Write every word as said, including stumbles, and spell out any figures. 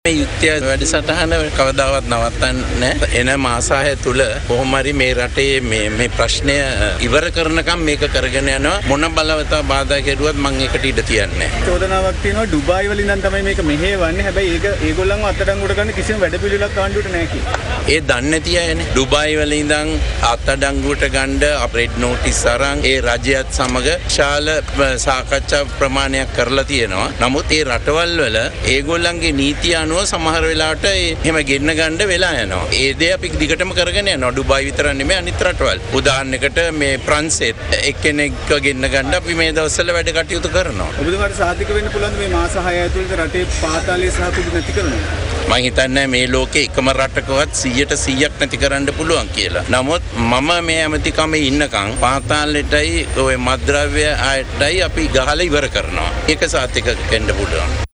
මේ යුක්තිය වැඩසටහන කවදාවත් නවත්තන්නේ නැහැ. එන මාස හය තුල කොහොම හරි මේ රටේ මේ මේ ප්‍රශ්නය ඉවර කරනකම් මේක කරගෙන යනවා. මොන බලවතා බාධා කෙරුවත් මම ඒකට ඉඩ තියන්නේ නැහැ. චෝදනාවක් තියෙනවා ඩුබායි වලින් ඉඳන් තමයි මේක මෙහෙවන්නේ. හැබැයි ඒක ඒගොල්ලන්ව අත්අඩංගුවට ගන්න කිසිම වැඩපිළිවෙලක් ආණ්ඩුවට නැහැ කියලා. ඒ දන්නේ නැති අයනේ. ඩුබායි වල ඉඳන් අත්අඩංගුවට ගන්න අප්‍රේඩ් නෝටිස් අරන් ඒ රජයත් සමග ශාල සාකච්ඡා ප්‍රමාණයක් කරලා තියෙනවා. නමුත් ඒ රටවල් වල ඒගොල්ලන්ගේ නීතිය සමහර වෙලාවට එහෙම ගෙන්න ගන්න වෙලා යනවා. ඒ දේ අපි දිගටම කරගෙන යනවා. ඩුබායි විතර නෙමෙයි අනිත් රටවල්. උදාහරණයකට මේ ප්‍රංශෙත් එක්කෙනෙක්ව ගෙන්න ගන්න අපි මේ දවස්වල වැඩ කටයුතු කරනවා. ඔබතුමාට සාධක වෙන්න පුළුවන් මේ මාස හය ඇතුළත රටේ පාතාලයේ සහතික නැති කරනවා. මම හිතන්නේ මේ ලෝකේ එකම රටකවත් සීයට සීයක් නැති කරන්න පුළුවන් කියලා. නමුත් මම මේ ඇමතිකමේ ඉන්නකම් පාතාලෙටයි ওই මත්ද්‍රව්‍ය ආයතයි අපි ගහලා ඉවර කරනවා. ඒක සාතික වෙන්න පුළුවන්.